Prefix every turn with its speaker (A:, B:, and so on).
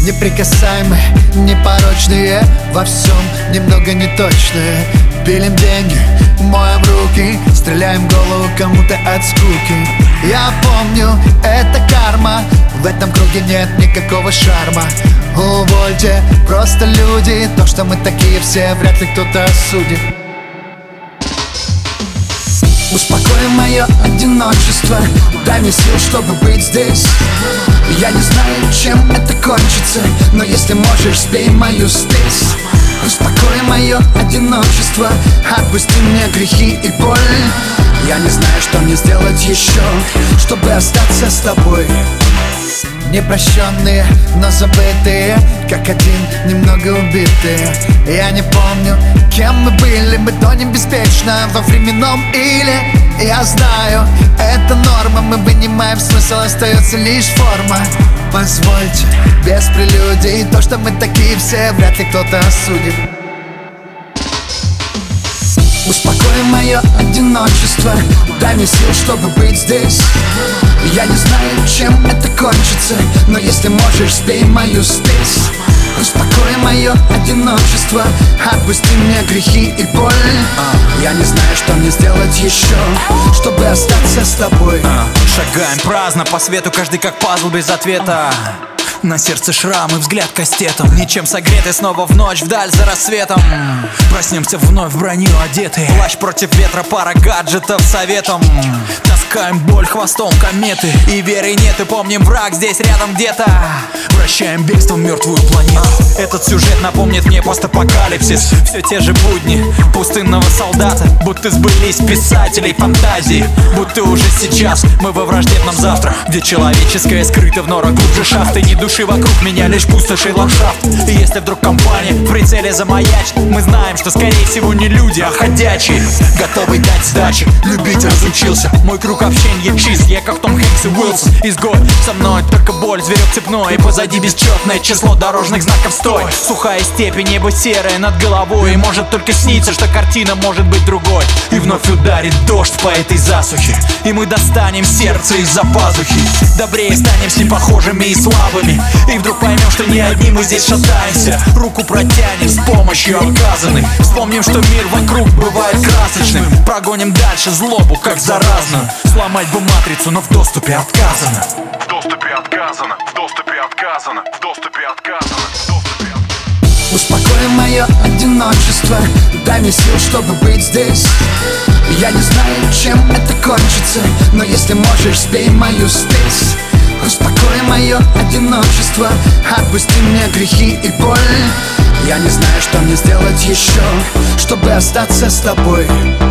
A: Неприкасаемые, непорочные, во всем немного неточные. Пилим деньги, моем руки, стреляем в голову кому-то от скуки. Я помню, это карма, в этом круге нет никакого шарма. Увольте, просто люди, то, что мы такие все, вряд ли кто-то осудит. Успокой мое одиночество, дай мне сил, чтобы быть здесь. Я не знаю, чем это кончится, но если можешь, сбей мою спесь. Успокой мое одиночество, отпусти мне грехи и боль. Я не знаю, что мне сделать еще, чтобы остаться с тобой. Непрощенные, но забытые, как один, немного убитые. Я не помню, кем мы были, мы тонем беспечно во временном иле. Я знаю, это норма, мы вынимаем смысл, остается лишь форма. Позвольте, без прелюдий, то, что мы такие все, вряд ли кто-то осудит. Успокой мое одиночество, дай мне сил, чтобы быть здесь. Я не знаю, чем это кончится, но если можешь, сбей мою спесь. Успокой мое одиночество, отпусти мне грехи и боль. Я не знаю, что мне сделать еще, чтобы остаться с тобой.
B: Шагаем праздно по свету, каждый как пазл без ответа. На сердце шрам и взгляд кастетом, ничем согретый, снова в ночь, вдаль за рассветом. Проснемся вновь в броню одетые, плащ против ветра, пара гаджетов советом. Таскаем боль хвостом кометы, и веры нет, и помним, враг здесь рядом где-то. Вращаем бегство в мертвую планету. Этот сюжет напомнит мне постапокалипсис. Все те же будни пустынного солдата, будто сбылись писателей фантазии. Будто уже сейчас мы во враждебном завтра, где человеческое скрыто в норах глубже шахты. Ни души вокруг меня, лишь пустоши ландшафт. И если вдруг компания в прицеле замаячит, мы знаем, что скорее всего не люди, а ходячие. Готовый дать сдачи, любить разучился. Мой круг общения чист, я как Том Хэнкс и Уилсон. Изгой, со мной только боль, зверек цепной. И позади бесчетное число дорожных знаков стой. Сухая степь и небо серое над головой. И может только сниться, что картина может быть другой. И вновь ударит дождь по этой засухе, и мы достанем сердце из-за пазухи. Добрее станем с непохожими и слабыми, и вдруг поймем, что не одни мы здесь шатаемся. Руку протянем с помощью оказанной. Вспомним, что мир вокруг бывает красочным. Прогоним дальше злобу, как заразную. Сломать бы матрицу, но в доступе отказано.
C: В доступе отказано, в доступе отказано, в доступе отказано, в доступе отказано.
A: Успокой мое одиночество, дай мне сил, чтобы быть здесь. Я не знаю, чем это кончится, но если можешь, сбей мою спесь. Успокой мое одиночество, отпусти мне грехи и боль. Я не знаю, что мне сделать еще, чтобы остаться с тобой.